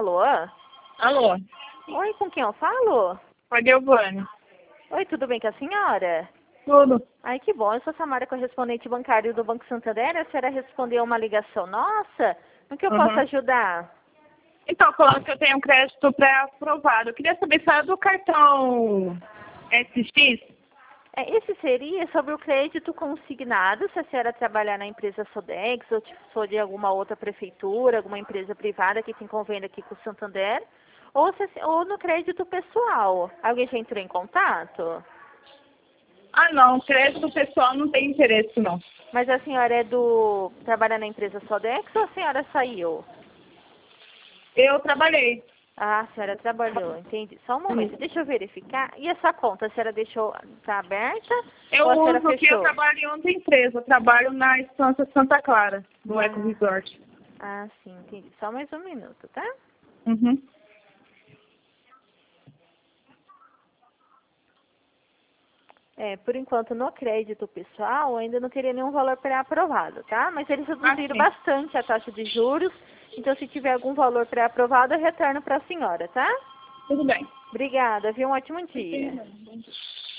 Alô? Alô, Oi, com quem eu falo? oi, Giovanni. Oi, tudo bem com a senhora? Tudo. Ai, que bom. Eu sou Samara, correspondente bancário do Banco Santander. A senhora respondeu uma ligação nossa? No que eu posso ajudar? Então, falando que eu tenho um crédito pré-aprovado, eu queria saber se era do cartão SX. Esse seria sobre o crédito consignado, se a senhora trabalhar na empresa Sodex ou se for de alguma outra prefeitura, alguma empresa privada que tem convênio aqui com o Santander, ou no crédito pessoal. Alguém já entrou em contato? Ah, não, crédito pessoal não tem interesse, não. Mas a senhora trabalha na empresa Sodex ou a senhora saiu? Eu trabalhei. Ah, a senhora trabalhou, entendi. Só um momento, deixa eu verificar. E essa conta, a senhora tá aberta Eu ou a senhora uso que eu fechou? trabalho em outra empresa. Eu trabalho na Estância Santa Clara, do Eco Resort. Ah, sim, entendi. Só mais um minuto, tá? Uhum. Por enquanto, no crédito pessoal, ainda não teria nenhum valor pré-aprovado, tá? Mas eles reduziram Sim. bastante a taxa de juros, então se tiver algum valor pré-aprovado, eu retorno para a senhora, tá? Tudo bem. Obrigada, viu? Um ótimo dia. Bom dia.